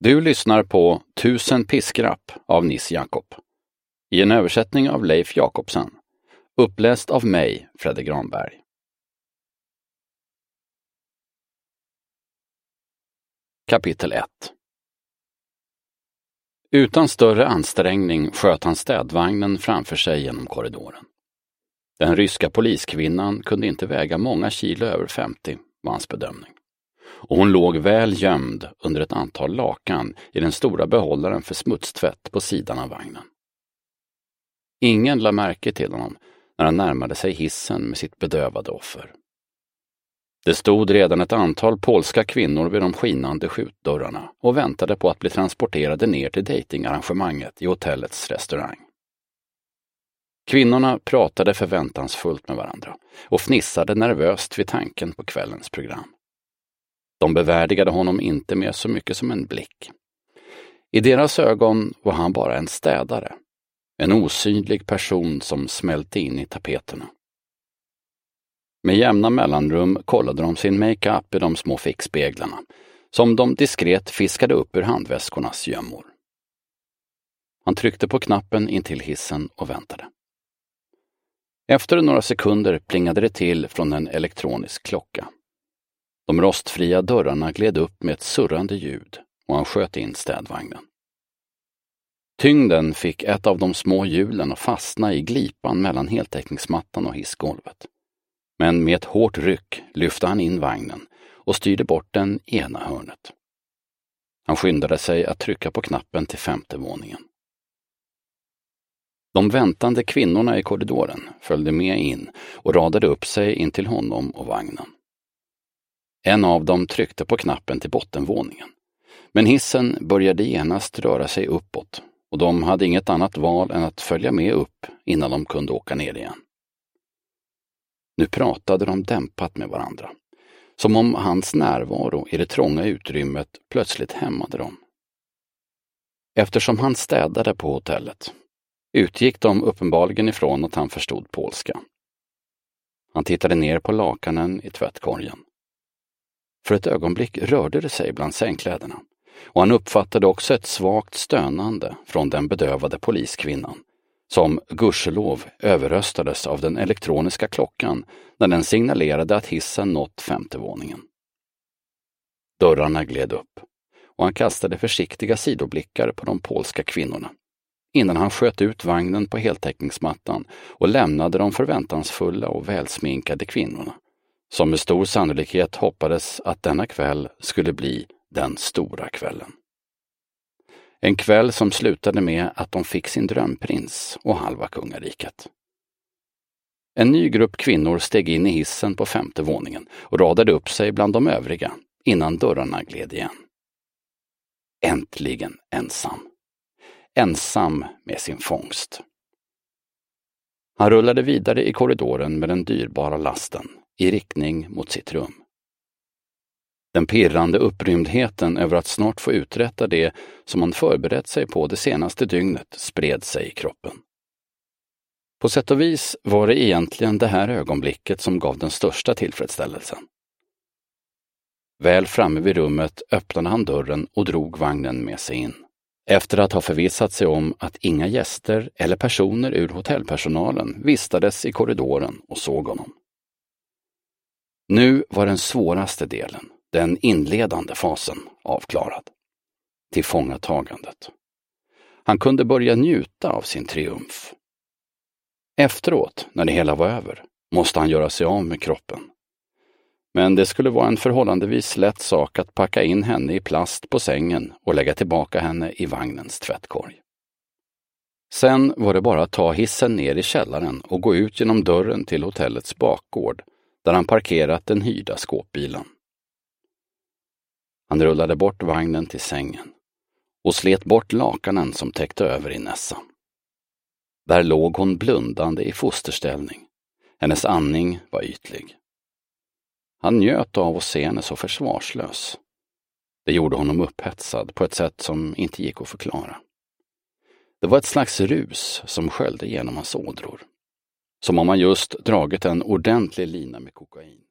Du lyssnar på 1000 piskrapp av Nils Jakob. I en översättning av Leif Jakobsen. Uppläst av mig, Fredrik Granberg. Kapitel 1. Utan större ansträngning sköt han städvagnen framför sig genom korridoren. Den ryska poliskvinnan kunde inte väga många kilo över 50, var hans bedömning. Och hon låg väl gömd under ett antal lakan i den stora behållaren för smutstvätt på sidan av vagnen. Ingen lade märke till honom när han närmade sig hissen med sitt bedövade offer. Det stod redan ett antal polska kvinnor vid de skinande skjutdörrarna och väntade på att bli transporterade ner till dejtingarrangemanget i hotellets restaurang. Kvinnorna pratade förväntansfullt med varandra och fnissade nervöst vid tanken på kvällens program. De bevärdigade honom inte med så mycket som en blick. I deras ögon var han bara en städare, en osynlig person som smälte in i tapeterna. Med jämna mellanrum kollade de sin make-up i de små fickspeglarna, som de diskret fiskade upp ur handväskornas gömmor. Han tryckte på knappen intill hissen och väntade. Efter några sekunder plingade det till från en elektronisk klocka. De rostfria dörrarna gled upp med ett surrande ljud och han sköt in städvagnen. Tyngden fick ett av de små hjulen att fastna i glipan mellan heltäckningsmattan och hissgolvet. Men med ett hårt ryck lyfte han in vagnen och styrde bort den ena hörnet. Han skyndade sig att trycka på knappen till 5:e våningen. De väntande kvinnorna i korridoren följde med in och radade upp sig in till honom och vagnen. En av dem tryckte på knappen till bottenvåningen. Men hissen började genast röra sig uppåt och de hade inget annat val än att följa med upp innan de kunde åka ner igen. Nu pratade de dämpat med varandra, som om hans närvaro i det trånga utrymmet plötsligt hämmade dem. Eftersom han städade på hotellet utgick de uppenbarligen ifrån att han förstod polska. Han tittade ner på lakanen i tvättkorgen. För ett ögonblick rörde det sig bland sängkläderna och han uppfattade också ett svagt stönande från den bedövade poliskvinnan som gudskelov överröstades av den elektroniska klockan när den signalerade att hissen nått 5:e våningen. Dörrarna gled upp och han kastade försiktiga sidoblickar på de polska kvinnorna innan han sköt ut vagnen på heltäckningsmattan och lämnade de förväntansfulla och välsminkade kvinnorna som med stor sannolikhet hoppades att denna kväll skulle bli den stora kvällen. En kväll som slutade med att de fick sin drömprins och halva kungariket. En ny grupp kvinnor steg in i hissen på 5:e våningen och radade upp sig bland de övriga innan dörrarna gled igen. Äntligen ensam. Ensam med sin fångst. Han rullade vidare i korridoren med den dyrbara lasten i riktning mot sitt rum. Den pirrande upprymdheten över att snart få uträtta det som han förberett sig på det senaste dygnet spred sig i kroppen. På sätt och vis var det egentligen det här ögonblicket som gav den största tillfredsställelsen. Väl framme vid rummet öppnade han dörren och drog vagnen med sig in. Efter att ha förvissat sig om att inga gäster eller personer ur hotellpersonalen vistades i korridoren och såg honom. Nu var den svåraste delen, den inledande fasen, avklarad. Tillfångatagandet. Han kunde börja njuta av sin triumf. Efteråt, när det hela var över, måste han göra sig av med kroppen. Men det skulle vara en förhållandevis lätt sak att packa in henne i plast på sängen och lägga tillbaka henne i vagnens tvättkorg. Sen var det bara att ta hissen ner i källaren och gå ut genom dörren till hotellets bakgård där han parkerat den hyrda skåpbilen. Han rullade bort vagnen till sängen och slet bort lakanen som täckte över Inessa. Där låg hon blundande i fosterställning. Hennes andning var ytlig. Han njöt av att se henne så försvarslös. Det gjorde honom upphetsad på ett sätt som inte gick att förklara. Det var ett slags rus som sköljde genom hans ådror. Som om han just dragit en ordentlig lina med kokain.